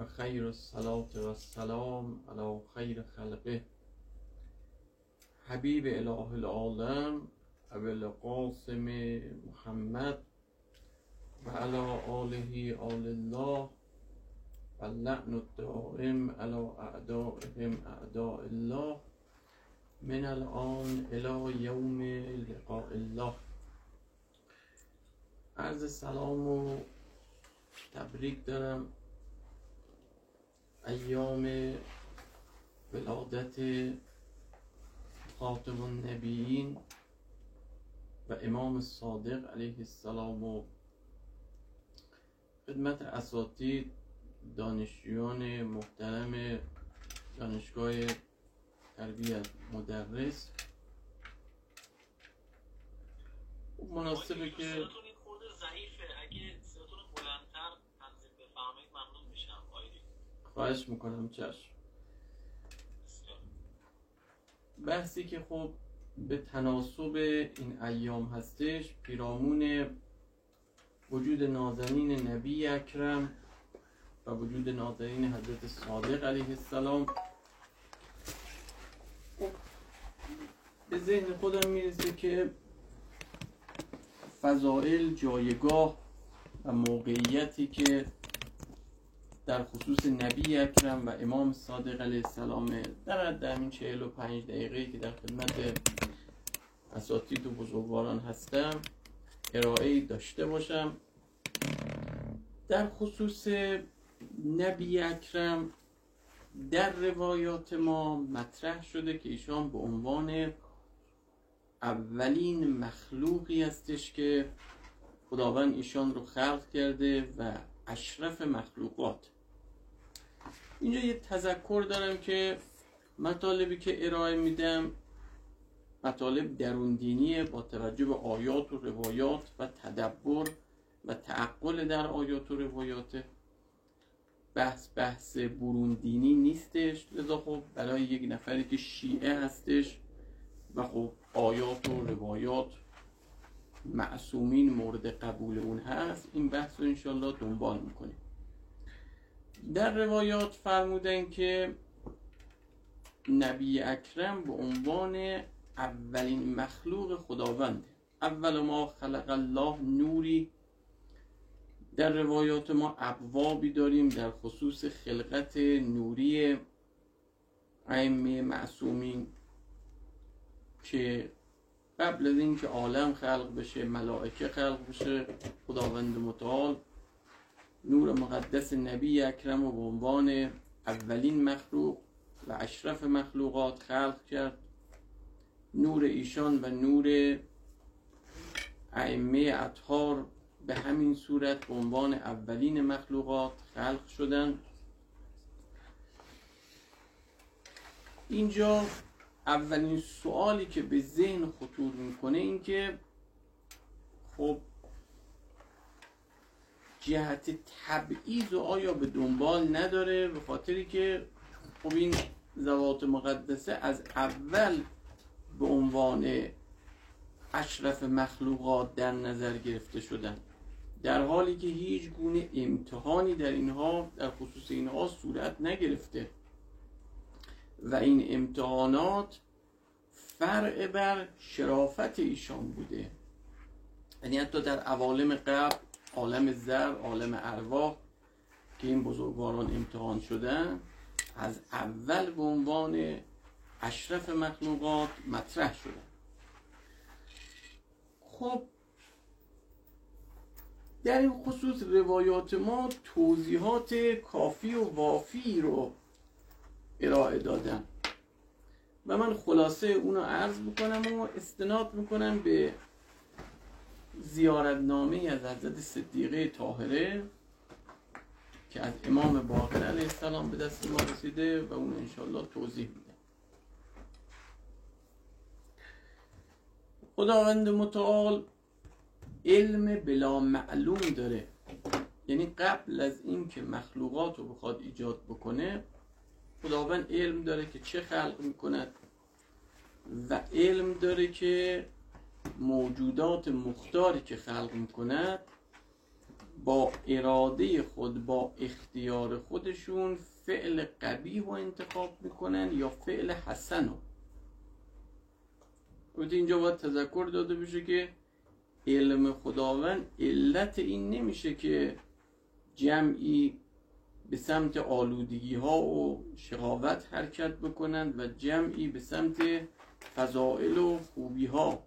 و خیر الصلاة و السلام علی خیر خلقه حبیب اله العالم ابو القاسم محمد و علی آله آل الله و اللعن الدائم علی اعدائهم اعداء الله من الان الی یوم لقاء الله. عرض سلام و تبریک دارم ایام ولادت خاتم النبیین و امام صادق علیه السلام و خدمت اساتید دانشجویان محترم دانشگاه تربیت مدرس. مناسبه که صداتون این خورده ضعیفه، اگه صداتون بلندتر تنظیم بفرمایید ممنون میشم. آیدی خواهش میکنم. چشم. بحثی که خب به تناسب این ایام هستش پیرامون وجود نازنین نبی اکرم و وجود نازنین حضرت صادق علیه السلام به ذهن خودم میرسه که فضائل، جایگاه و موقعیتی که در خصوص نبی اکرم و امام صادق علیه السلام در همین 45 دقیقه‌ای که در خدمت اساتید و بزرگواران هستم ارائه‌ای داشته باشم. در خصوص نبی اکرم در روایات ما مطرح شده که ایشان به عنوان اولین مخلوقی هستش که خداوند ایشان رو خلق کرده و اشرف مخلوقات. اینجا یه تذکر دارم که مطالبی که ارائه میدم مطالب دروندینیه با توجه به آیات و روایات و تدبر و تعقل در آیات و روایات. بحث بروندینی نیستش، لذا خب برای یک نفری که شیعه هستش و خب آیات و روایات معصومین مورد قبول اون هست این بحث رو انشالله دنبال میکنیم. در روایات فرمودن که نبی اکرم به عنوان اولین مخلوق خداوند، اول ما خلق الله نوری. در روایات ما ابوابی داریم در خصوص خلقت نوری ائمه معصومین که قبل از این که عالم خلق بشه، ملائکه خلق بشه، خداوند متعال نور مقدس نبی اکرم رو به عنوان اولین مخلوق و اشرف مخلوقات خلق کرد. نور ایشان و نور ائمه اطهار به همین صورت به عنوان اولین مخلوقات خلق شدن. اینجا اولین سوالی که به ذهن خطور میکنه این که خب جهت تبعیض آیا به دنبال نداره؟ به خاطری که خب این ذوات مقدسه از اول به عنوان اشرف مخلوقات در نظر گرفته شدن، در حالی که هیچ گونه امتحانی در خصوص اینها صورت نگرفته و این امتحانات فرع بر شرافت ایشان بوده. یعنی حتی در عوالم قبل، عالم زر، عالم ارواح که این بزرگواران امتحان شدن از اول به عنوان اشرف مخلوقات مطرح شدن. خب در این خصوص روایات ما توضیحات کافی و وافی رو ارائه دادن و من خلاصه اونو عرض میکنم و استناد میکنم به زیارتنامه از حضرت صدیقه طاهره که از امام باقر علیه السلام به دست ما رسیده و اون انشالله توضیح میده. خداوند متعال علم بلا معلوم داره، یعنی قبل از این که مخلوقات رو بخواد ایجاد بکنه خداوند علم داره که چه خلق میکند و علم داره که موجودات مختاری که خلق میکند با اراده خود، با اختیار خودشون فعل قبیح رو انتخاب میکنن یا فعل حسن رو. اینجا باید تذکر داده بشه که علم خداوند علت این نمیشه که جمعی به سمت آلودگی ها و شقاوت حرکت بکنند و جمعی به سمت فضائل و خوبی ها.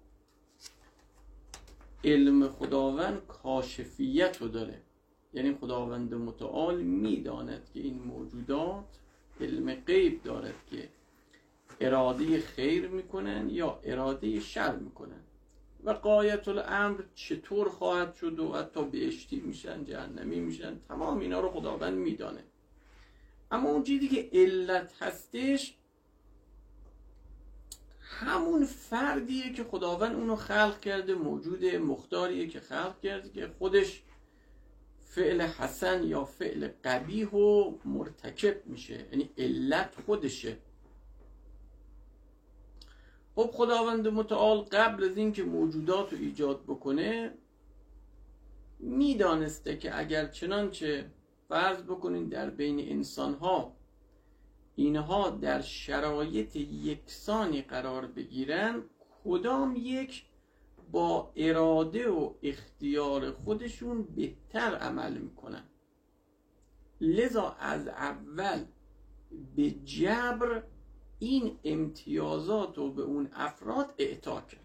علم خداوند کاشفیت رو داره، یعنی خداوند متعال میداند که این موجودات علم غیب دارد که اراده خیر میکنن یا اراده شر میکنن و غایت الامر چطور خواهد شد و حتی بهشتی میشن جهنمی میشن، تمام اینا رو خداوند میدانه. اما اون چیزی که علت هستش همون فردیه که خداوند اونو خلق کرده، موجود مختاریه که خلق کرده که خودش فعل حسن یا فعل قبیح و مرتکب میشه، یعنی علت خودشه. خب خداوند متعال قبل از این که موجودات رو ایجاد بکنه میدانسته که اگر چنانچه فرض بکنین در بین انسانها اینها در شرایط یکسانی قرار بگیرن، کدام یک با اراده و اختیار خودشون بهتر عمل میکنن. لذا از اول به جبر این امتیازات رو به اون افراد اعطا کرد.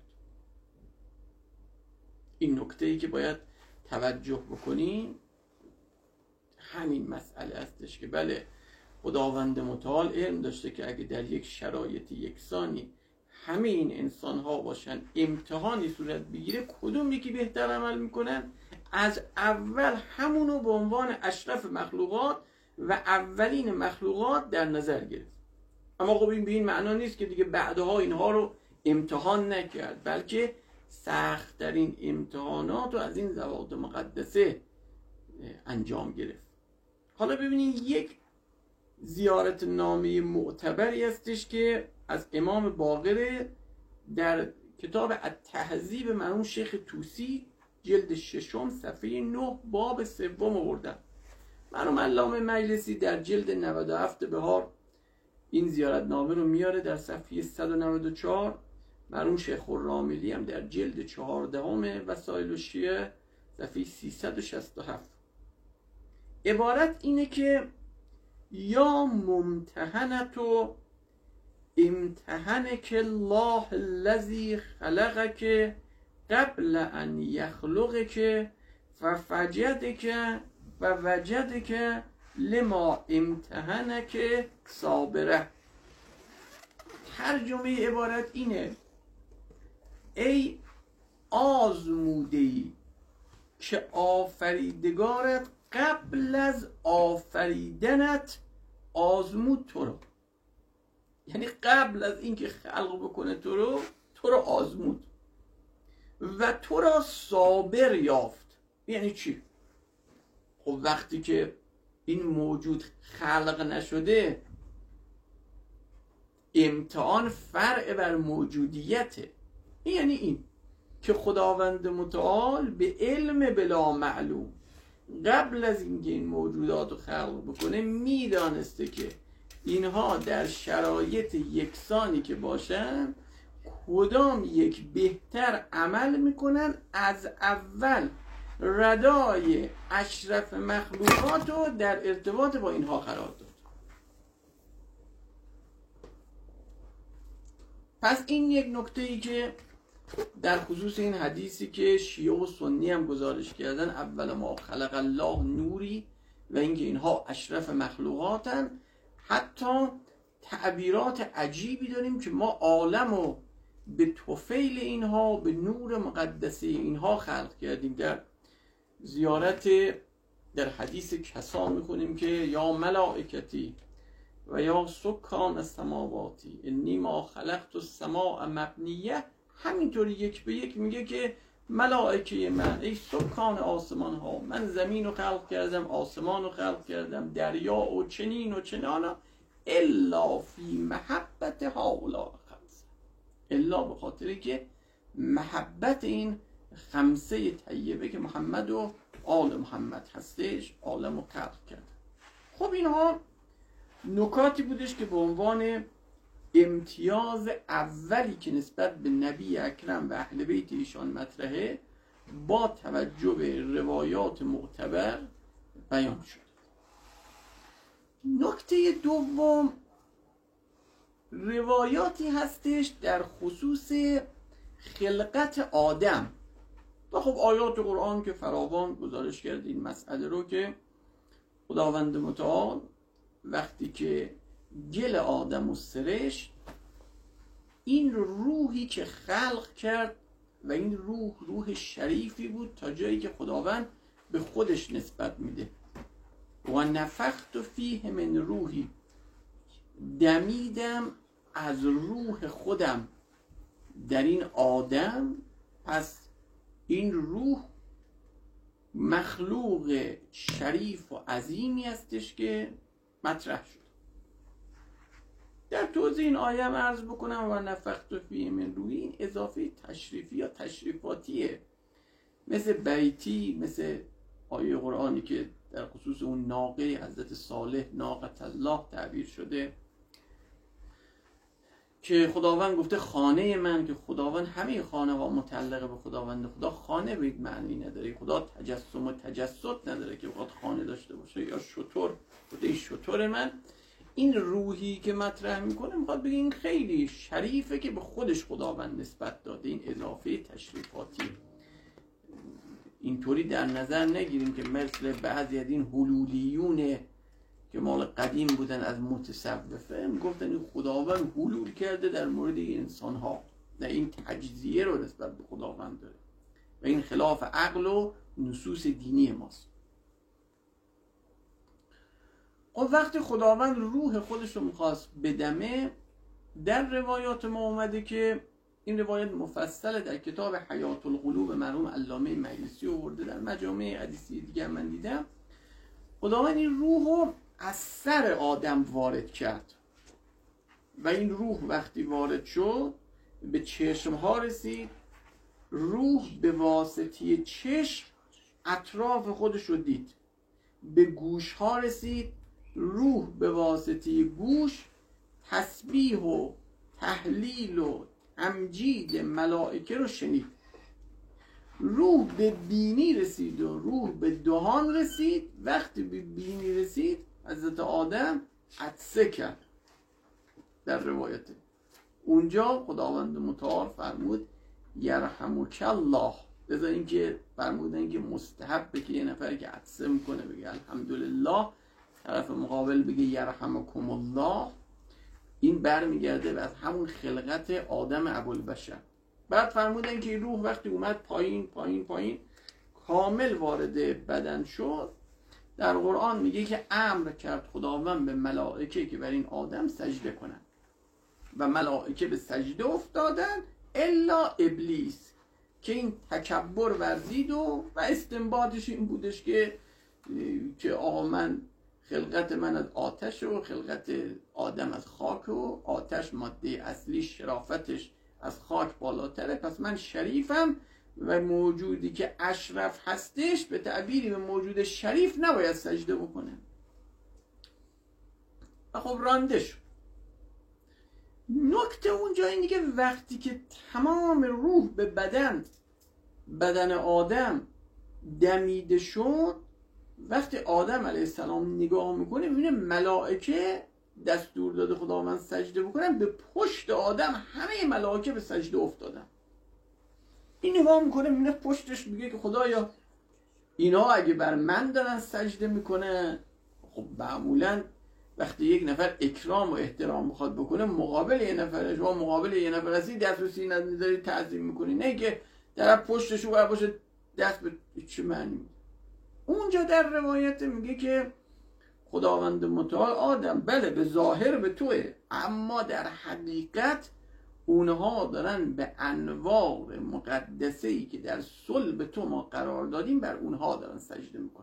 این نکته‌ای که باید توجه بکنیم همین مسئله هستش که بله خداوند متعال علم داشته که اگه در یک شرایط یکسانی همه این انسان ها باشن، امتحانی صورت بگیره کدوم یکی بهتر عمل میکنن، از اول همونو به عنوان اشرف مخلوقات و اولین مخلوقات در نظر گرفت. اما خب این به این معنا نیست که دیگه بعدها اینها رو امتحان نکرد، بلکه سخت‌ترین امتحانات رو از این زوات مقدسه انجام گرفت. حالا ببینید یک زیارت نامه معتبری هستش که از امام باقر در کتاب التهذیب مرحوم شیخ طوسی جلد 6 صفحه 9 باب 3 آوردن. مرحوم علامه مجلسی در جلد 97 بهار این زیارت نامه رو میاره در صفحه 194. مرحوم شیخ الراملی هم در جلد 14 وسائل الشیعه صفحه 367. عبارت اینه که یا ممتحنتو امتحنک الله الذی خلقک قبل ان یخلقک ففجدک و وجدک لما امتحنک صابره. ترجمه عبارت اینه: ای آزموده‌ای که آفریدگارت قبل از آفریدنت آزمود تو رو، یعنی قبل از اینکه خلق بکنه تو رو آزمود و تو را صابر یافت. یعنی چی؟ خب وقتی که این موجود خلق نشده امتحان فرع بر موجودیته. یعنی این که خداوند متعال به علم بلا معلوم قبل از اینکه این موجودات رو خلق بکنه میدانسته که اینها در شرایط یکسانی که باشن کدام یک بهتر عمل میکنن، از اول ردای اشرف مخلوقات رو در ارتباط با اینها قرار داد. پس این یک نکته ای که در خصوص این حدیثی که شیعه و سنی هم گزارش کردن، اول ما خلق الله نوری، و اینکه اینها اشرف مخلوقاتن، حتی تعبیرات عجیبی داریم که ما عالم رو به طفیل اینها، به نور مقدسی اینها خلق کردیم. در زیارت در حدیث کسا میخونیم که یا ملائکتی و یا سکان السماواتی انی ما خلقت السماء مبنیه، همینطوری یک به یک میگه که ملائکه من، ای سکان آسمان ها، من زمین رو خلق کردم، آسمان رو خلق کردم، دریا و چنین و چنانا، الا فی محبت هؤلاء خمسه، الا به خاطری که محبت این خمسه طیبه که محمد و آل محمد هستش عالم رو قطع کرد. خب اینها نکاتی بودش که به عنوان امتیاز اولی که نسبت به نبی اکرم و اهل بیت ایشان مطرحه با توجه به روایات معتبر بیان شد. نکته دوم روایاتی هستش در خصوص خلقت آدم و خب آیات قرآن که فراوان گزارش کرد این مسئله رو که خداوند متعال وقتی که گل آدم و سرشت این روحی که خلق کرد و این روح شریفی بود تا جایی که خداوند به خودش نسبت میده و نفخت فیه من روحی دمیدم از روح خودم در این آدم. پس این روح مخلوق شریف و عظیمی هستش که مطرح شد. در توضیح این آیه هم عرض بکنم و نفخت فیه من روحی این اضافه تشریفی یا تشریفاتیه، مثل بیتی، مثل آیه قرآنی که در خصوص اون ناقه حضرت صالح ناقة الله تعبیر شده که خداوند گفته خانه من، که خداوند همه خانه ها متعلق به خداوند. خدا خانه به معنی نداره، خدا تجسم و تجسد نداره که بخواد خانه داشته باشه. یا شتر، گفته شتر من. این روحی که مطرح میکنه میخواد بگه این خیلی شریفه که به خودش خداوند نسبت داده. این اضافه تشریفاتی اینطوری در نظر نگیریم که مثل بعضی از این حلولیون که مال قدیم بودن از متصوفه میگفتن این خداوند حلول کرده در مورد این انسان ها، نه این تجزیه رو نسبت به خداوند داره و این خلاف عقل و نصوص دینی ماست. و وقتی خداوند روح خودش رو میخواست بدمه، در روایات ما اومده که این روایت مفصل در کتاب حیات القلوب مرحوم علامه مجلسی آورده، در مجامع حدیثی دیگه من دیدم. خداوند این روح رو از سر آدم وارد کرد و این روح وقتی وارد شد به چشم ها رسید. روح به واسطه چشم اطراف خودش رو دید. به گوش ها رسید. روح به واسطه گوش تسبیح و تهلیل و تمجید ملائکه رو شنید. روح به بینی رسید و روح به دهان رسید. وقتی به بینی رسید حضرت آدم عطسه کرد. در روایت اونجا خداوند متعال فرمود یرحمک الله. لذا اینکه فرمودن که مستحبه که یه نفر که عطسه میکنه بگه الحمدلله، طرف مقابل بگه یرحمکم الله. این برمیگرده به از همون خلقت آدم ابوالبشر. بعد فرمودن که روح وقتی اومد پایین پایین پایین کامل وارد بدن شد، در قرآن میگه که امر کرد خداوند به ملائکه که بر این آدم سجده کنن و ملائکه به سجده افتادن الا ابلیس که این تکبر ورزید و استنباطش این بودش که آقا من خلقت من از آتش و خلقت آدم از خاک و آتش ماده اصلی شرافتش از خاک بالاتره، پس من شریفم و موجودی که اشرف هستش به تعبیری به موجود شریف نباید سجده بکنه. و خب رانده شد. نکته اونجا اینه که وقتی که تمام روح به بدن آدم دمیده شد، وقتی آدم علیه السلام نگاه میکنه میبینه ملائکه دستور داده خداوند سجده بکنن، به پشت آدم همه ملائکه به سجده افتادن. این نگاه میکنه میبینه پشتش، میگه که خدایا اینا اگه بر من دارن سجده میکنه، خب معمولا وقتی یک نفر اکرام و احترام میخواد بکنه مقابل یه نفره، شما مقابل یه نفر هستی دست و سینه داری تعظیم میکنی، نه که طرف پشتش رو باشه دست به چه معنی. اونجا در روایت میگه که خداوند متعال آدم بله به ظاهر به توه، اما در حقیقت اونها دارن به انوار مقدسه‌ای که در صلب تو ما قرار دادیم بر اونها دارن سجده میکنن.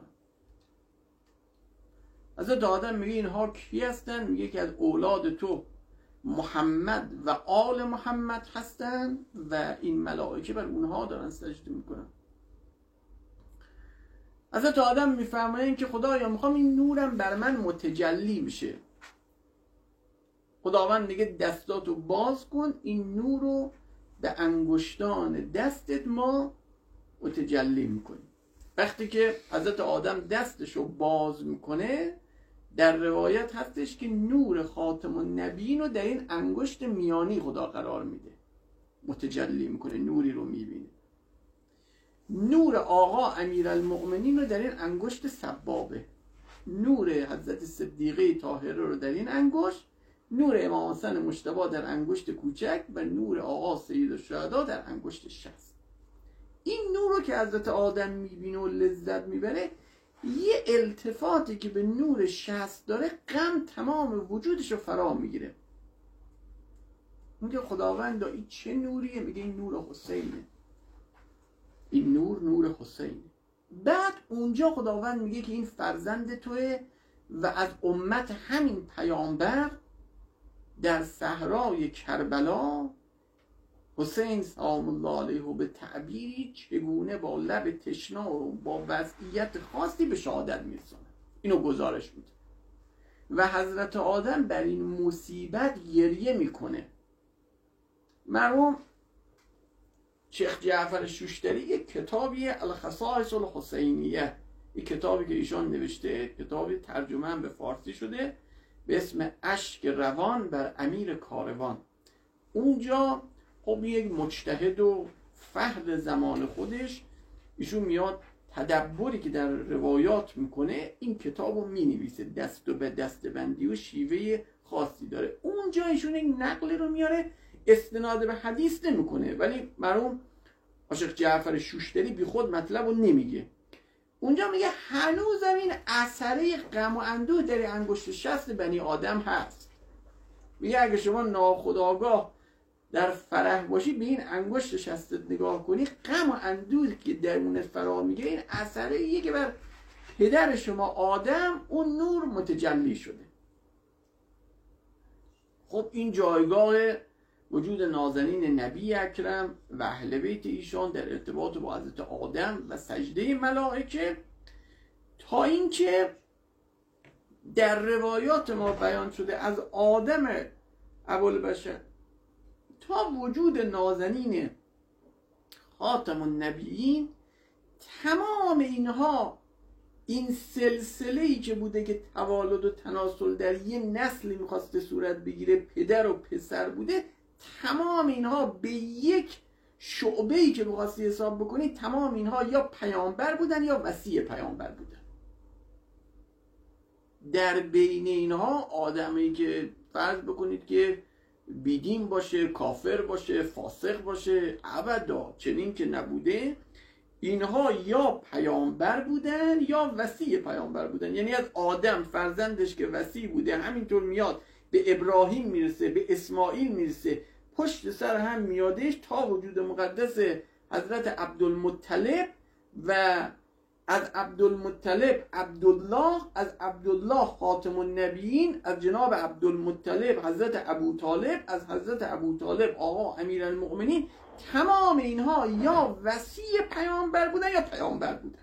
حضرت آدم میگه اینها کی هستن؟ میگه که از اولاد تو محمد و آل محمد هستن و این ملائکه بر اونها دارن سجده میکنن. حضرت آدم میفرمایند که خدایا میخوام این نورم بر من متجلی بشه. خداوند میگه دستاتو باز کن، این نور رو به انگشتان دستت ما متجلی میکنیم. وقتی که حضرت آدم دستشو باز میکنه، در روایت هستش که نور خاتم النبیین رو در این انگشت میانی خدا قرار میده، متجلی میکنه، نوری رو میبینه. نور آقا امیرالمؤمنین رو در این انگشت سبابه، نور حضرت صدیقه طاهره رو در این انگشت، نور امام حسن مجتبی در انگشت کوچک و نور آقا سید الشهدا در انگشت شست. این نور رو که حضرت آدم میبینه و لذت میبره، یه التفاتی که به نور شست داره غم تمام وجودش رو فرا میگیره. میگه خداوند این چه نوریه؟ میگه این نور حسینه، این نور حسینه. بعد اونجا خداوند میگه که این فرزند توه و از امت همین پیامبر در صحرای کربلا حسین سلام الله علیه و به تعبیری چگونه با لب تشنا و با وضعیت خاصی به شهادت میرسونه، اینو گزارش میده. و حضرت آدم بر این مصیبت گریه میکنه. مرحوم شیخ جعفر شوشتری یک کتابی الخصائص الحسینیه، این کتابی که ایشان نوشته، کتابی ترجمه هم به فارسی شده به اسم اشک روان بر امیر کاروان. اونجا خب یک مجتهد و فهد زمان خودش، ایشون میاد تدبری که در روایات میکنه این کتاب رو مینویسه، دست و به دست بندی و شیوه خاصی داره. اونجا ایشون یک نقل رو میاره، استناد به حدیث نمیکنه، ولی مرحوم شیخ جعفر شوشتری بی خود مطلب رو نمیگه. اونجا میگه هنوز این اثره غم و اندوه در انگشت شست بنی آدم هست. میگه اگه شما ناخودآگاه در فرح باشی به این انگشت شستت نگاه کنی، غم و اندوه که درونت فرا میگه این اثره یه که بر پدر شما آدم اون نور متجلی شده. خب این جایگاه وجود نازنین نبی اکرم و اهل بیت ایشان در ارتباط با حضرت آدم و سجده ملائکه، تا اینکه در روایات ما بیان شده از آدم ابوالبشر تا وجود نازنین خاتم النبیین، تمام اینها، این سلسله‌ای که بوده که توالد و تناسل در یه نسلی میخواسته صورت بگیره، پدر و پسر بوده، تمام اینها به یک شعبه‌ای که میخواستی حساب بکنی، تمام اینها یا پیامبر بودن یا وصی پیامبر بودن. در بین اینها آدمی که فرض بکنید که بیدین باشه، کافر باشه، فاسق باشه، ابدا چنین که نبوده، اینها یا پیامبر بودن یا وصی پیامبر بودن. یعنی از آدم فرزندش که وصی بوده همینطور میاد به ابراهیم میرسه، به اسماعیل میرسه، پشت سر هم میادش تا وجود مقدس حضرت عبدالمطلب و از عبدالمطلب عبدالله، از عبدالله خاتم النبیین، از جناب عبدالمطلب حضرت ابوطالب، از حضرت ابوطالب آقا امیرالمؤمنین. تمام اینها یا وصی پیامبر بودن یا پیامبر بودن.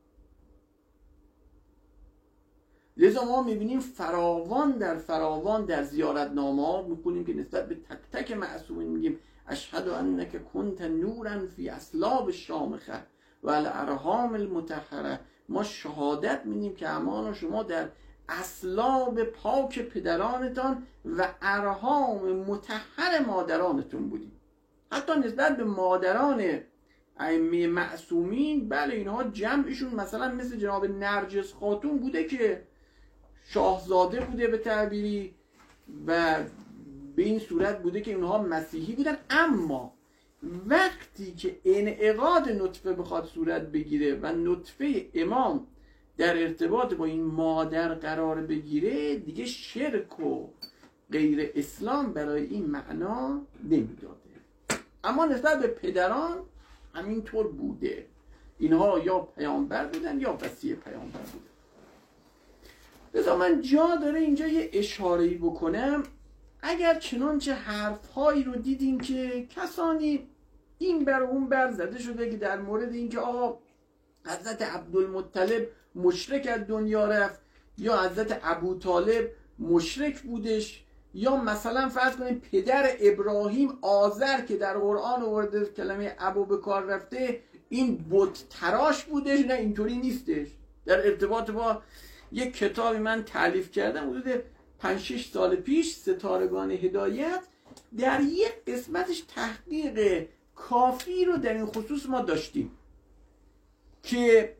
لذا ما میبینیم فراوان در زیارتنامه ها میکنیم که نسبت به تک تک معصومین میگیم اشهد انک کنت نورا فی اصلاب الشامخه و الارحام المطهره. ما شهادت میدیم که امان شما در اصلاب پاک پدرانتان و ارحام مطهر مادرانتون بودیم. حتی نسبت به مادران ائمه معصومین، بله اینها جمعشون مثلا مثل جناب نرجس خاتون بوده که شاهزاده بوده به تعبیری و به این صورت بوده که اونها مسیحی بودن، اما وقتی که انعقاد نطفه بخواد صورت بگیره و نطفه امام در ارتباط با این مادر قرار بگیره، دیگه شرک و غیر اسلام برای این معنا نمیداده. اما نسبت به پدران همینطور بوده، اینها یا پیامبر بودن یا وصی پیامبر بودن. لذا من جا داره اینجا یه اشاره‌ای بکنم. اگر چنانچه حرف‌هایی رو دیدیم که کسانی این بر اون بر زده شده که در مورد اینکه آقا حضرت عبدالمطلب مشرک از دنیا رفت یا حضرت ابوطالب مشرک بودش، یا مثلا فرض کنیم پدر ابراهیم آذر که در قرآن آورده کلمه ابو به کار رفته این بت تراش بودش. نه، اینطوری نیستش. در ارتباط با یک کتابی من تالیف کردم حدود 5-6 سال پیش، ستارگان هدایت، در یک قسمتش تحقیق کافی رو در این خصوص ما داشتیم که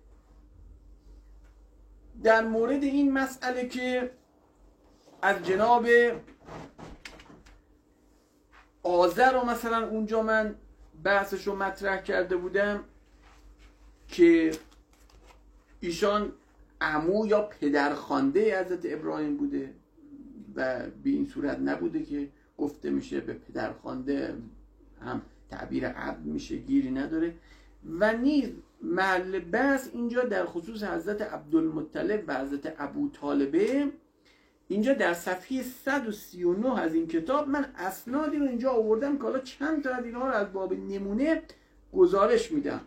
در مورد این مسئله که از جناب آذر رو مثلا اونجا من بحثش رو مطرح کرده بودم که ایشان عمو یا پدرخوانده حضرت ابراهیم بوده و به این صورت نبوده که گفته میشه به پدرخوانده هم تعبیر عبد میشه، گیری نداره. و نیز محل بحث اینجا در خصوص حضرت عبدالمطلب و حضرت ابوطالبه، اینجا در صفحه 139 از این کتاب من اسنادی رو اینجا آوردم که حالا چند تا از اینها رو از باب نمونه گزارش میدم.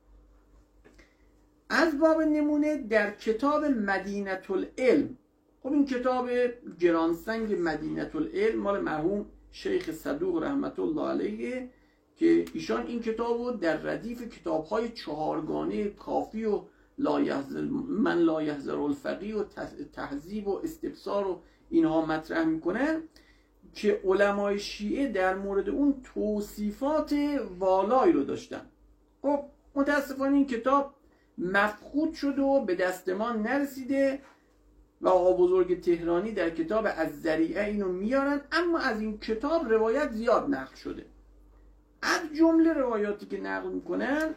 از باب نمونه در کتاب مدینه العلم، خب این کتاب گرانسنگ مدینه العلم مال مرحوم شیخ صدوق رحمت الله علیه که ایشان این کتاب رو در ردیف کتاب‌های چهارگانه کافی و من لا یحذر الفقیه و تهذیب و استبصار و اینها مطرح میکنن که علمای شیعه در مورد اون توصیفات والایی رو داشتن. خب متاسفانه این کتاب مفقود شد و به دست ما نرسیده و آقا بزرگ تهرانی در کتاب از ذریعه اینو میارن، اما از این کتاب روایت زیاد نقل شده. از جمله روایاتی که نقل میکنن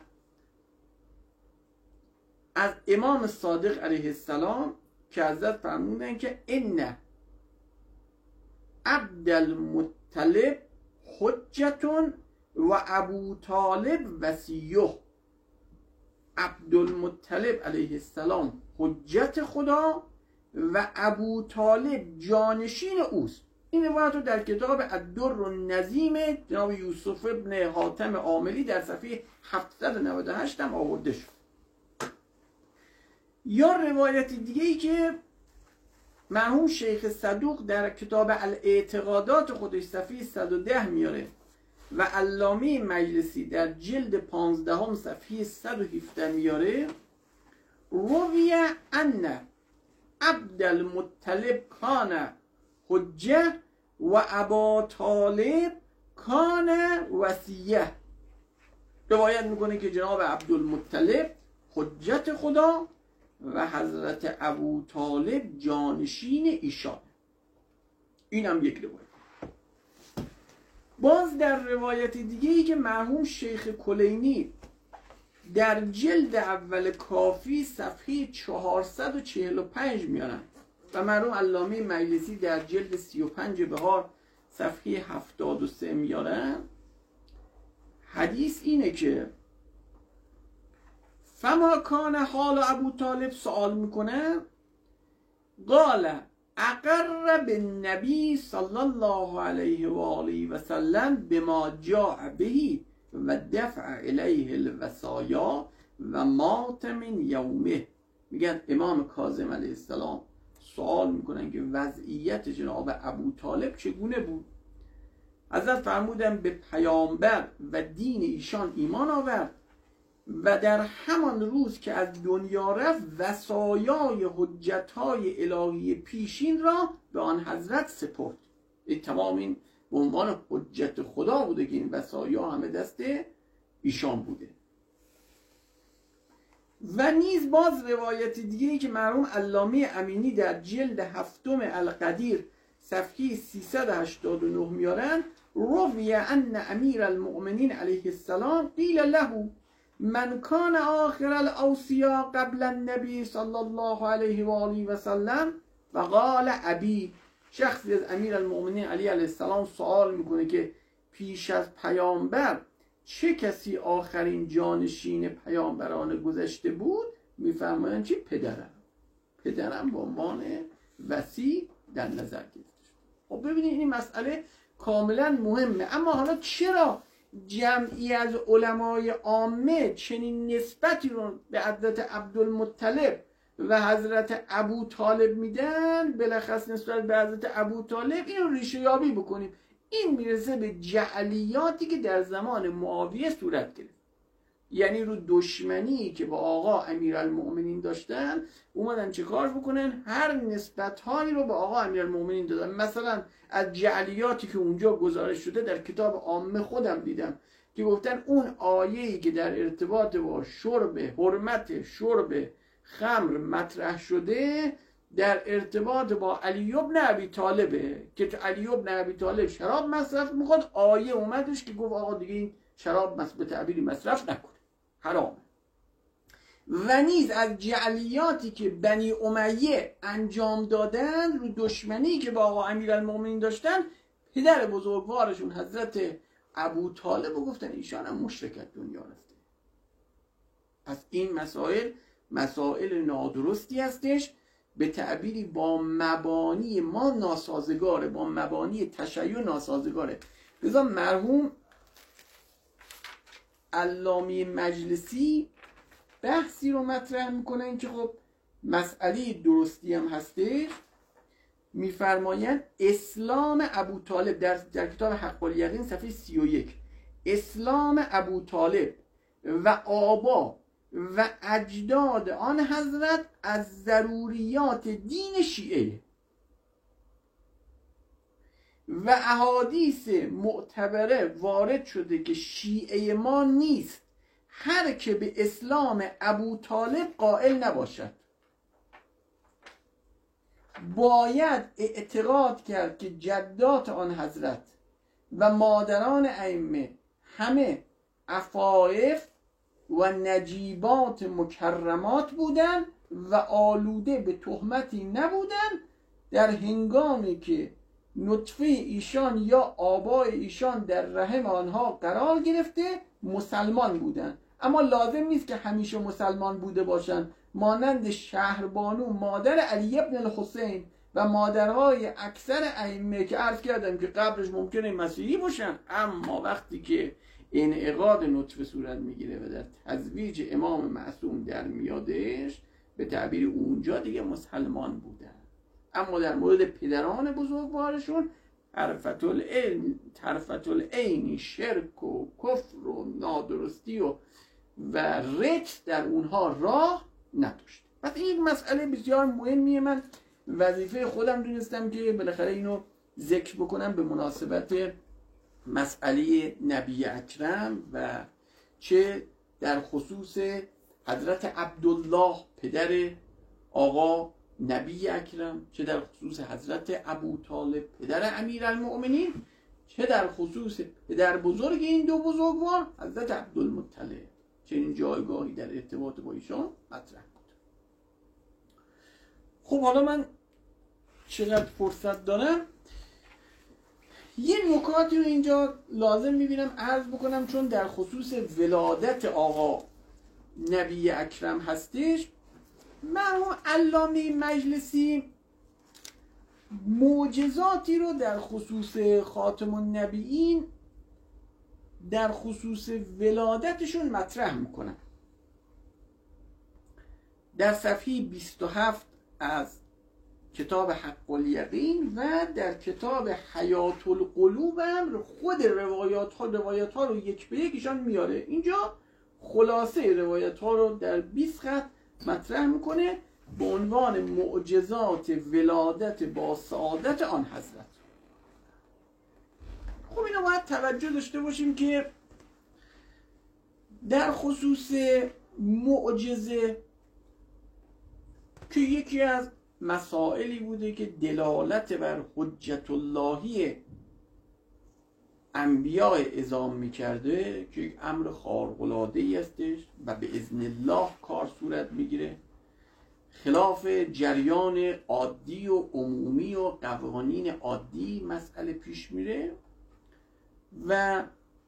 از امام صادق علیه السلام که حضرت فرمودن که ان عبدالمطلب حجتون و ابوطالب وصیه. عبدالمطلب علیه السلام حجت خدا و ابوطالب جانشین اوست. این روایت رو در کتاب الدر النظیم جناب یوسف ابن حاتم عاملی در صفحه 798 هم آورده شد. یا روایت دیگه ای که مرحوم شیخ صدوق در کتاب الاعتقادات خودش صفحه 110 میاره و علامه مجلسی در جلد 15 صفحه 117 میاره، رویه ان عبدالمطلب کان حجه و ابا طالب کان وصیه. روایت میکنه که جناب عبدالمطلب حجت خدا و حضرت ابو طالب جانشین ایشان. این هم یک روایت. باز در روایت دیگه ای که مرحوم شیخ کلینی در جلد اول کافی صفحه 445 میارن و مرحوم علامه مجلسی در جلد 35 بهار صفحه 73 میارن، حدیث اینه که فما کان حال ابو طالب، سوال میکنه، قال اقر بالنبی صلی الله علیه و آله و سلم بما جاء به و دفع الیه الوصایا و مات من یومه. میگن امام کاظم علیه السلام سوال میکنن که وضعیت جناب ابو طالب چگونه بود. حضرت فرمودن به پیامبر و دین ایشان ایمان آورد و در همان روز که از دنیا رفت وصایای حجتهای الهی پیشین را به آن حضرت سپرد. تمام این به عنوان حجت خدا بوده که این وصایا همه دست ایشان بوده. و نیز باز روایت دیگه‌ای که مرحوم علامه امینی در جلد 7 القدیر صفحه 389 میارن، روی ان امیر المؤمنین علیه السلام قیل له من کان آخر الاوصیا قبل النبی صلی الله علیه و آله و سلم و قال ابی. شخصی از امیر المؤمنین علیه السلام سوال میکنه که پیش از پیامبر چه کسی آخرین جانشین پیامبران گذشته بود؟ میفرمایند چی؟ پدرم به عنوان وصی در نظر گرفته شد. خب ببینید این مسئله کاملا مهمه. اما حالا چرا جمعی از علمای عامه چنین نسبتی رو به حضرت عبدالمطلب و حضرت ابو طالب میدن، بلخص نسبت به حضرت ابو طالب، این رو ریشه یابی بکنیم. این میرسه به جعلیاتی که در زمان معاویه صورت گرفت. یعنی رو دشمنی که با آقا امیرالمؤمنین داشتن اومدن چه کار بکنن؟ هر نسبتهایی رو به آقا امیرالمؤمنین دادن. مثلا از جعلیاتی که اونجا گزارش شده در کتاب عامه خودم دیدم که گفتن اون آیه‌ای که در ارتباط با حرمت شرب خمر مطرح شده در ارتباط با علی بن ابی طالبه که علی بن ابی طالب شراب مصرف می‌کنه، آیه اومدش که گفت آقا دیگه این شراب به تعبیری مصرف نکن، حرام. و نیز از جعلیاتی که بنی امیه انجام دادن رو دشمنی که با آقا امیرالمؤمنین داشتن، پدر بزرگوارشون حضرت ابو طالب رو گفتن ایشان هم مشرک دنیا رفته. پس این مسائل نادرستی هستش، به تعبیری با مبانی ما ناسازگاره، با مبانی تشیع ناسازگاره. لذا مرحوم علامه مجلسی بحثی رو مطرح میکنه این که خب مسئله درستی هم هستش. میفرمایند اسلام ابو طالب در کتاب حق الیقین صفحه 31، اسلام ابو طالب و آبا و اجداد آن حضرت از ضروریات دین شیعه و احادیث معتبره وارد شده که شیعه ما نیست هر که به اسلام ابو طالب قائل نباشد. باید اعتقاد کرد که جدات آن حضرت و مادران ائمه همه عفایف و نجیبات مکرمات بودند و آلوده به تهمتی نبودند در هنگامی که نطفه ایشان یا آبای ایشان در رحم آنها قرار گرفته مسلمان بودند. اما لازم نیست که همیشه مسلمان بوده باشند. مانند شهربانو مادر علی ابن الحسین و مادرهای اکثر ائمه که عرض کردم که قبلش ممکنه مسیحی باشن، اما وقتی که انعقاد نطفه صورت میگیره و در تزویج امام معصوم در میادش، به تعبیر اونجا دیگه مسلمان بودن. اما در مورد پدران بزرگوارشون طرفت العین شرک و کفر و نادرستی و رجس در اونها راه نداشت. پس این مسئله بسیار مهمیه. من وظیفه خودم دونستم که بالاخره اینو ذکر بکنم به مناسبت مسئله نبی اکرم و چه در خصوص حضرت عبدالله پدر آقا نبی اکرم، چه در خصوص حضرت ابو طالب پدر امیرالمؤمنین، چه در خصوص پدر بزرگ این دو بزرگوار حضرت عبدالمطلب. چنین جایگاهی در ارتباط با ایشان مطرح بود. خب حالا من چقدر فرصت دارم یه نکاتی رو اینجا لازم میبینم عرض بکنم، چون در خصوص ولادت آقا نبی اکرم هستش. مرحوم علامه مجلسی معجزاتی رو در خصوص خاتم النبیین در خصوص ولادتشون مطرح میکنن. در صفحه 27 از کتاب حق الیقین و در کتاب حیات القلوب هم خود روایات ها رو یک به یک ایشان میاره. اینجا خلاصه روایات ها رو در 20 خط مطرح میکنه به عنوان معجزات ولادت با سعادت آن حضرت. خب اینو باید توجه داشته باشیم که در خصوص معجزه که یکی از مسائلی بوده که دلالت بر حجت اللهی انبیاء اعزام میکرده که یک امر خارق‌العاده‌ای هستش و به اذن الله کار صورت میگیره، خلاف جریان عادی و عمومی و قوانین عادی مسئله پیش میره. و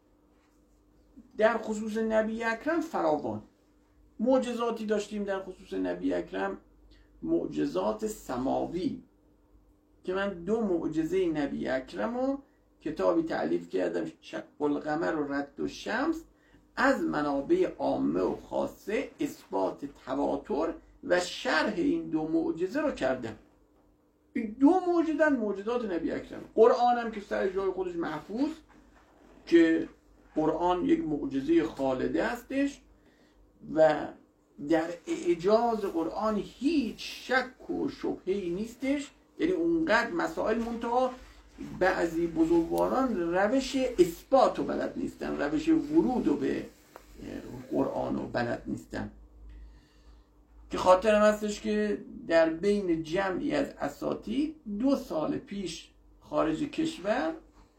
در خصوص نبی اکرم فراوان معجزاتی داشتیم. در خصوص نبی اکرم معجزات سماوی که من 2 معجزه نبی اکرم رو کتابی تألیف کردم شق القمر و رد الشمس، از منابع عامه و خاصه اثبات تواتر و شرح این دو معجزه رو کردم. این دو معجزات نبی اکرم. قرآن هم که سر جای خودش محفوظ، که قرآن یک معجزه خالده هستش و در اعجاز قرآن هیچ شک و شبهه‌ای نیستش. یعنی اونقدر مسائل منتها بعضی بزرگواران روش اثبات رو بلد نیستن، روش ورود رو به قرآن رو بلد نیستن. که خاطرم هستش که در بین جمعی از اساتید 2 سال پیش خارج کشور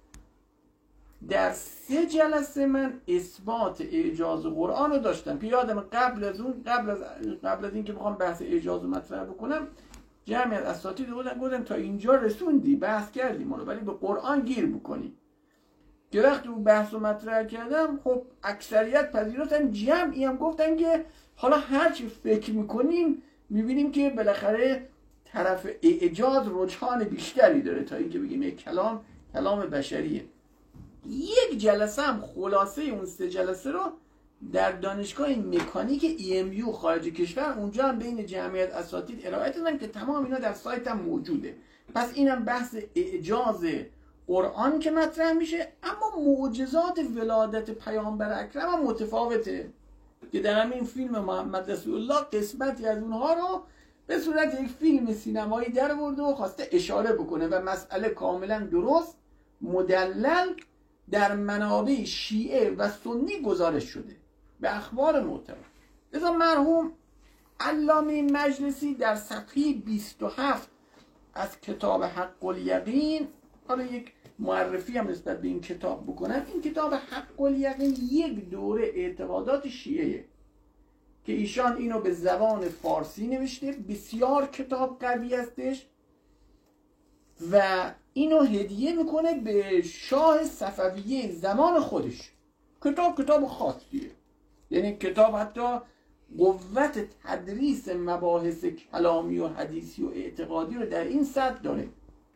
در 3 جلسه من اثبات اعجاز قرآن رو داشتم. که یادم قبل از این که بخوام بحث اعجاز رو مطرح بکنم، جمعی از اساتید گفتن تا اینجا رسوندی، بحث کردیم رو، ولی به قرآن گیر بکنی. که وقتی اون بحث رو مطرح کردم، خب اکثریت پذیرفتن، جمعی هم گفتن که حالا هرچی فکر میکنیم میبینیم که بالاخره طرف اعجاز رجحان بیشتری داره تا اینکه بگیم یک کلام بشریه. یک جلسه هم خلاصه اون 3 جلسه رو در دانشگاه مکانیک EMU خارج کشور، اونجا هم بین جمعیت اساتید ارائه دادن که تمام اینا در سایت هم موجوده. پس اینم بحث اعجاز قرآن که مطرح میشه. اما معجزات ولادت پیامبر اکرم هم متفاوته، که در همین فیلم محمد رسول الله قسمتی از اونها رو به صورت یک فیلم سینمایی در آورده و خواسته اشاره بکنه و مسئله کاملا درست مدلل در منابع شیعه و سنی گزارش شده به اخبار معتبر. لذا مرحوم علامه مجلسی در صفحه 27 از کتاب حق الیقین، حالا یک معرفی هم نسبت به این کتاب بکنم. این کتاب حق الیقین یک دوره اعتقادات شیعه که ایشان اینو به زبان فارسی نوشته، بسیار کتاب قوی هستش و اینو هدیه میکنه به شاه صفویه زمان خودش. کتاب خاصیه، یعنی کتاب حتی قوت تدریس مباحث کلامی و حدیثی و اعتقادی رو در این سطح داره.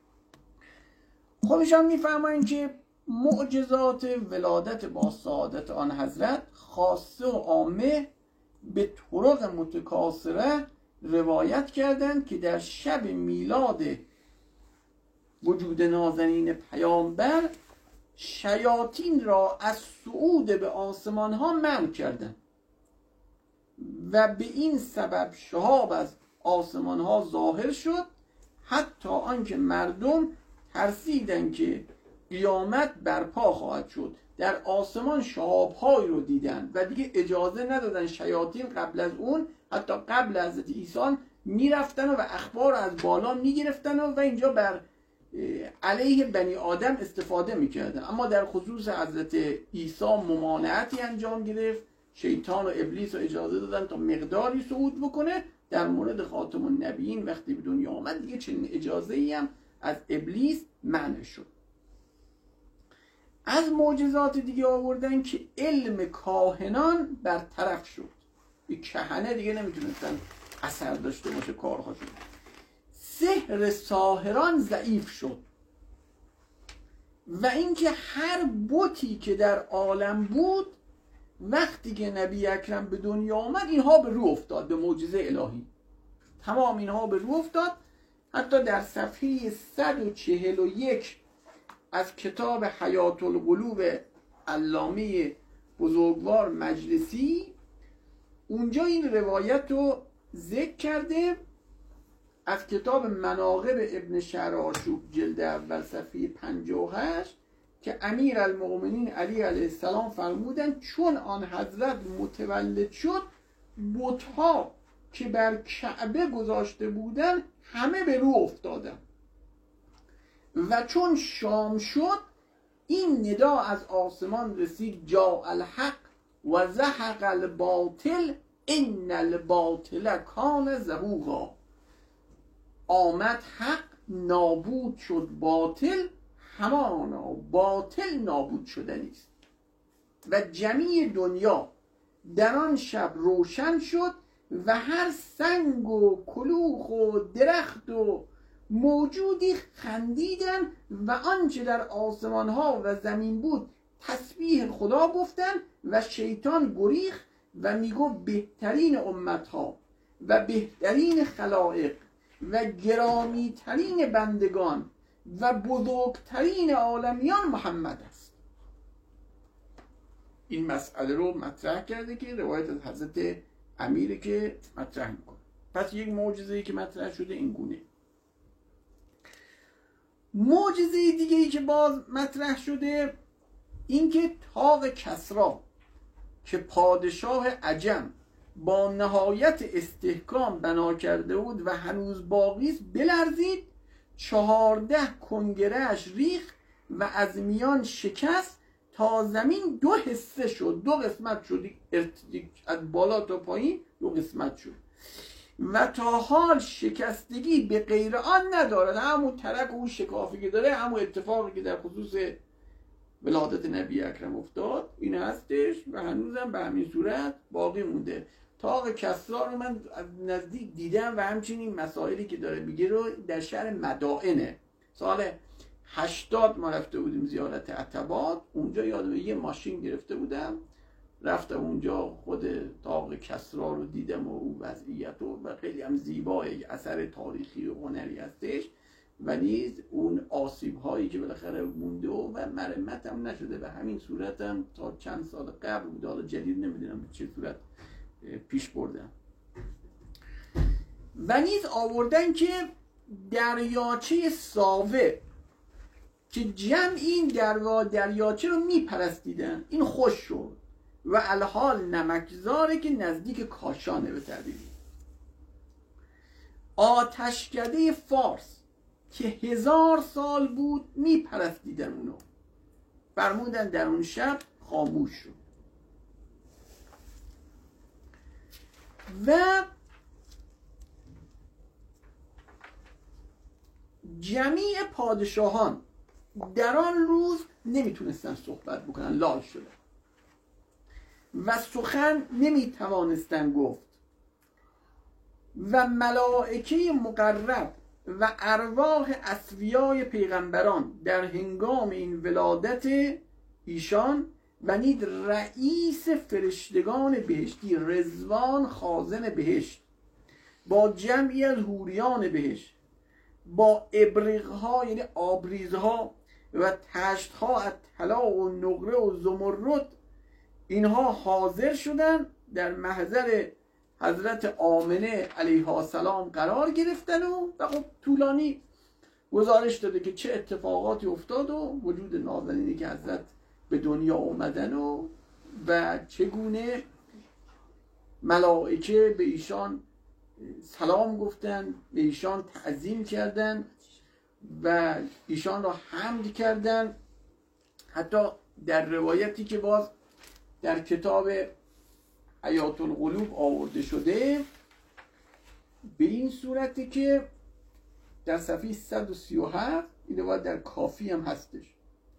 خودشان میفرمایند که معجزات ولادت با سعادت آن حضرت خاصه و عامه به طرق متکاثره روایت کردند که در شب میلاد وجود نازنین پیامبر شیاطین را از صعود به آسمان ها منع کردند و به این سبب شهاب از آسمان ها ظاهر شد، حتی آنکه مردم ترسیدن که قیامت برپا خواهد شد. در آسمان شهاب‌هایی رو دیدن و دیگه اجازه ندادن شیاطین قبل از اون، حتی قبل از حضرت عیسی میرفتن و اخبار رو از بالا میگرفتن و اینجا بر علیه بنی آدم استفاده میکردن. اما در خصوص حضرت عیسی ممانعتی انجام گرفت، شیطان و ابلیس رو اجازه دادن تا مقداری صعود بکنه. در مورد خاتم النبیین وقتی به دنیا آمد دیگه چنین اجازه‌ای هم از ابلیس منع شد. از معجزات دیگه آوردن که علم کاهنان برطرف شد. این کهنه دیگه نمیتونستن اثر داشته باشه کارهاشون. سحر ساحران ضعیف شد و اینکه هر بتی که در عالم بود وقتی که نبی اکرم به دنیا آمد اینها به رو افتاد، به معجزه الهی تمام اینها به رو افتاد. حتی در صفحه 141 از کتاب حیات القلوب علامه بزرگوار مجلسی اونجا این روایت رو ذکر کرده از کتاب مناقب ابن شهر آشوب جلد اول صفحه 58 که امیر المؤمنین علی علیه السلام فرمودند چون آن حضرت متولد شد بت‌ها که بر کعبه گذاشته بودن همه به رو افتادن و چون شام شد این ندا از آسمان رسید جاء الحق و زهق الباطل ان الباطل کان زهوقا. آمد حق نابود شد باطل، همانا باطل نابود شدنی است. و جمیع دنیا در آن شب روشن شد و هر سنگ و کلوخ و درخت و موجودی خندیدن و آنچه در آسمان ها و زمین بود تسبیح خدا گفتن و شیطان گریخت و میگو بهترین امت ها و بهترین خلائق و گرامی ترین بندگان و بزرگترین عالمیان محمد است. این مسئله رو مطرح کرده که روایت از حضرت امیر که مطرح میکنه. پس یک معجزه‌ای که مطرح شده این گونه. معجزه دیگه ای که باز مطرح شده این که طاق کسری که پادشاه عجم با نهایت استحکام بنا کرده بود و هنوز باقی است بلرزید، 14 کنگره‌اش ریخت و از میان شکست تا زمین 2 حصه شد، 2 قسمت شد، از بالا تا پایین 2 قسمت شد و تا حال شکستگی به غیر آن ندارد. همون ترک و اون شکافی که داره، همون اتفاقی که در خصوص ولادت نبی اکرم افتاد این هستش و هنوزم به همین صورت باقی مونده. طاق کسری رو من از نزدیک دیدم و همچنین مسائلی که داره میگه رو در شهر مدائنه. سال 80 ما رفته بودیم زیارت عتبات، اونجا یادم یه ماشین گرفته بودم رفتم اونجا، خود طاق کسری رو دیدم و اون وضعیت و خیلی هم زیبای اثر تاریخی و هنری هستش و نیز اون آسیب هایی که بالاخره مونده و مرمت هم نشده و همین صورت هم تا چند سال قبل بوده، حالا جدید نمیدونم به چه صورت پیش بردن. و نیز آوردن که دریاچه ساوه که جمع این دریاچه رو میپرستیدن این خوش شد و الحال نمکزاره که نزدیک کاشانه به تعبیری. آتشکده فارس که 1000 سال بود میپرستیدن اونو، فرمودن در اون شب خاموش شد. و جمیع پادشاهان در آن روز نمیتونستن صحبت بکنن، لال شدن و سخن نمیتوانستن گفت و ملائکه مقرب و ارواح اصفیای پیغمبران در هنگام این ولادت ایشان و نید رئیس فرشتگان بهشتی رضوان خازن بهشت با جمعی از حوریان بهشت با ابرقها یعنی آبریزها و تشتها از طلا و نقره و زمرد اینها حاضر شدن در محضر حضرت آمنه علیها السلام قرار گرفتن و خب طولانی گزارش داده که چه اتفاقاتی افتاد و وجود نازنینی که حضرت به دنیا اومدن و چگونه ملائکه به ایشان سلام گفتن، به ایشان تعظیم کردن و ایشان را حمد کردن. حتی در روایتی که باز در کتاب حیات القلوب آورده شده به این صورتی که در صفحه 137 این روایت در کافی هم هستش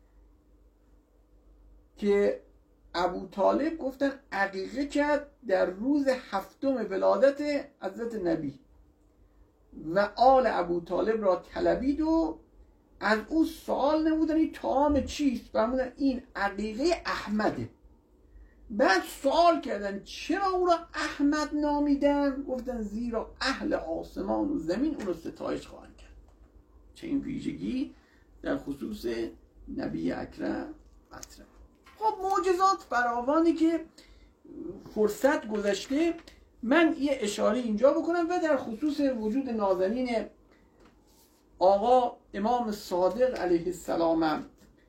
که ابو طالب گفتن عقیقه کرد در روز 7 ولادت حضرت نبی و آل ابو طالب را طلبید و از او سوال نمودن این طعام چیست؟ فرمودن این عقیقه احمده. بعد سوال کردن چرا او را احمد نامیدن؟ گفتن زیرا اهل آسمان و زمین اون رو ستایش خواهند کرد. چه این ویژگی در خصوص نبی اکرم مطرح. خب معجزات فراوانی که فرصت گذشته من یه اشاره اینجا بکنم و در خصوص وجود نازنین آقا امام صادق علیه السلام هم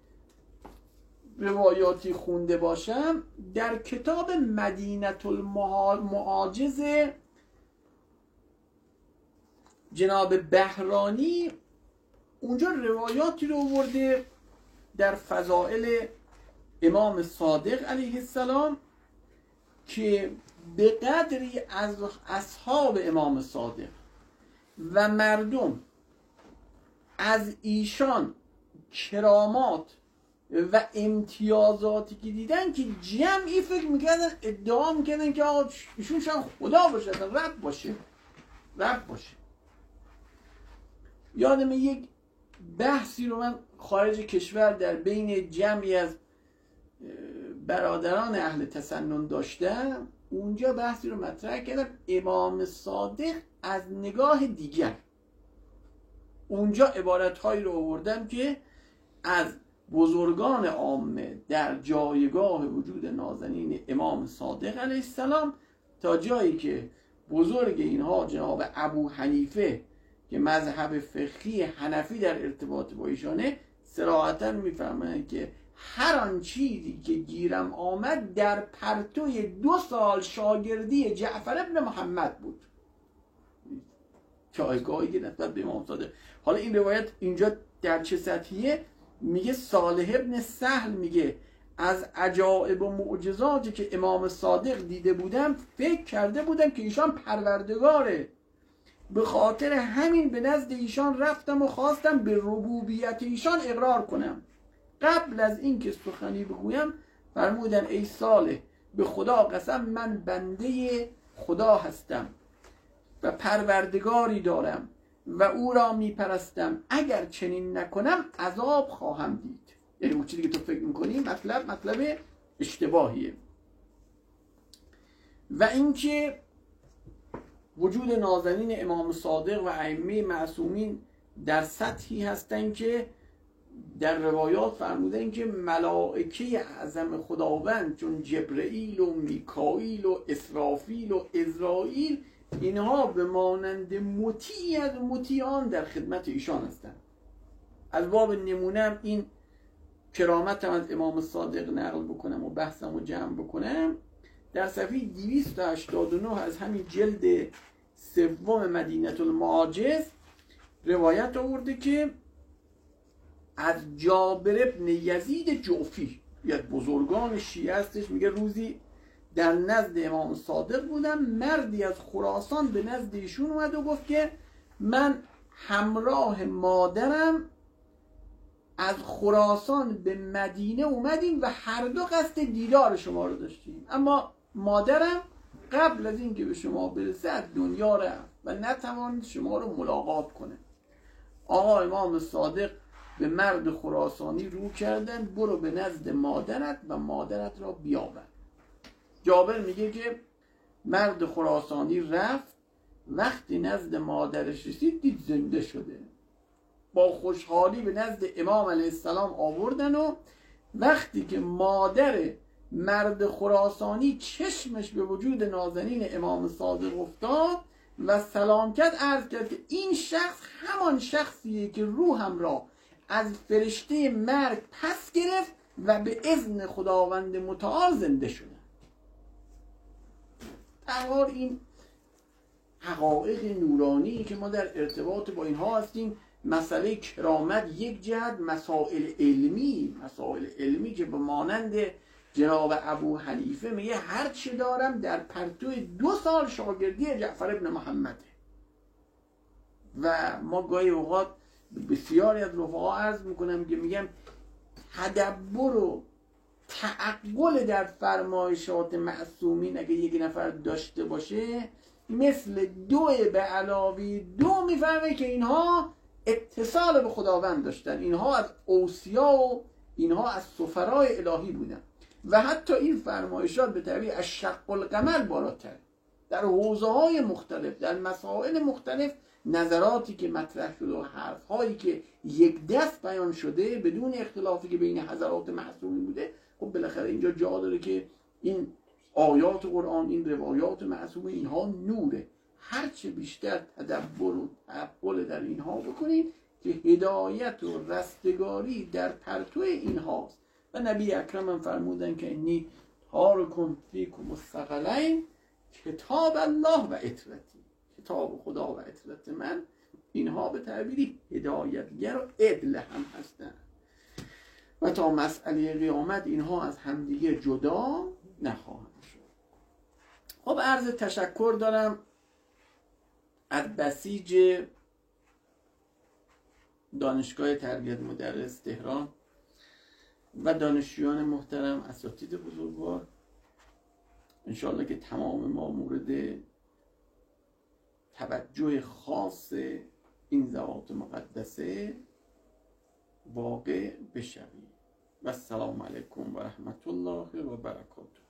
روایاتی خونده باشم. در کتاب مدینه المعاجز جناب بهرانی اونجا روایاتی رو آورده در فضائل امام صادق علیه السلام که به قدری از اصحاب امام صادق و مردم از ایشان کرامات و امتیازاتی که دیدن که جمعی فکر میکردن ادعا میکردن که ایشون شاید خدا باشه، رب باشه. یادم یک بحثی رو من خارج کشور در بین جمعی از برادران اهل تسنن داشتم. اونجا بحثی رو مطرح کردم، امام صادق از نگاه دیگر. اونجا عبارتهایی رو آوردم که از بزرگان عامه در جایگاه وجود نازنین امام صادق علیه السلام تا جایی که بزرگ اینها جناب ابو حنیفه که مذهب فقهی حنفی در ارتباط با ایشانه، صراحتا میفرمایند که هر آن چیزی که گیرم آمد در پرتوی 2 سال شاگردی جعفر ابن محمد بود. جایگاهی که نسبت به امام صادق. حالا این روایت اینجا در چه سطحیه؟ میگه صالح ابن سهل میگه از عجائب و معجزاتی که امام صادق دیده بودم فکر کرده بودم که ایشان پروردگاره، به خاطر همین به نزد ایشان رفتم و خواستم به ربوبیت ایشان اقرار کنم. قبل از اینکه سخنی بگویم فرمودن ای صالح، به خدا قسم من بنده خدا هستم و پروردگاری دارم و او را میپرستم، اگر چنین نکنم عذاب خواهم دید. یعنی اون چیزی که تو فکر میکنی مطلب اشتباهیه. و اینکه وجود نازنین امام صادق و ائمه معصومین در سطحی هستن که در روایات فرمودن که ملائکه اعظم خداوند چون جبرئیل و میکائیل و اسرافیل و عزرائیل، اینها به مانند مطیع از مطیعان در خدمت ایشان هستند. از باب نمونم این کرامت از امام صادق نقل بکنم و بحثم رو جمع بکنم. در صفحه 289 از همین جلد 3 مدینه المعاجز روایت آورده که از جابر ابن یزید جعفی، یک بزرگان شیعه هستش، میگه روزی در نزد امام صادق بودم، مردی از خراسان به نزد ایشون اومد و گفت که من همراه مادرم از خراسان به مدینه اومدیم و هر دو قصد دیدار شما رو داشتیم، اما مادرم قبل از اینکه به شما برسه از دنیا رفت و نتوانید شما رو ملاقات کنه. آقا امام صادق به مرد خراسانی رو کردن، برو به نزد مادرت و مادرت را بیاور. جابر میگه که مرد خراسانی رفت، وقتی نزد مادرش رسید دید زنده شده. با خوشحالی به نزد امام علیه السلام آوردن و وقتی که مادر مرد خراسانی چشمش به وجود نازنین امام صادق افتاد و سلام کرد، عرض کرد که این شخص همان شخصیه که روحم را از فرشته مرگ پس گرفت و به اذن خداوند متعال زنده شده. در این حقایق نورانی که ما در ارتباط با اینها هستیم. مسئله کرامت یک جهت، مسائل علمی که به مانند جناب ابو حنیفه میگه هر چه دارم در پرتو 2 سال شاگردی جعفر ابن محمده. و ما گاهی اوقات بسیاری از رفقا عرض میکنم که میگم تدبر و تعقل در فرمایشات معصومین اگه یک نفر داشته باشه، مثل 2 به علاوه 2 میفهمه که اینها اتصال به خداوند داشتن، اینها از اوصیا و اینها از سفرای الهی بودن. و حتی این فرمایشات به طبیع از شق القمر بالاتر، در حوزه های مختلف، در مسائل مختلف، نظراتی که مطرح شده و حرف هایی که یک دست بیان شده بدون اختلافی که بین حضرات معصومین بوده، خب بالاخره اینجا جا داره که این آیات قرآن، این روایات معصومین، اینها نوره. هرچه بیشتر تدبر و تعقل در اینها بکنید که هدایت و رستگاری در پرتو اینهاست. و نبی اکرم هم فرمودن که انی تارکم فیکم الثقلین کتاب الله و اطرتی، کتاب خدا و اطرت من، اینها به تعبیری هدایتگر و عدل هم هستند و تا مسئله قیامت اینها از همدیگه جدا نخواهند شد. خب عرض تشکر دارم از بسیج دانشگاه تربیت مدرس تهران و دانشجویان محترم، اساتید بزرگوار. انشاءالله که تمام ما مورد توجه خاص این ذوات مقدسه واقع بشوی. و السلام علیکم و رحمت الله و برکاته.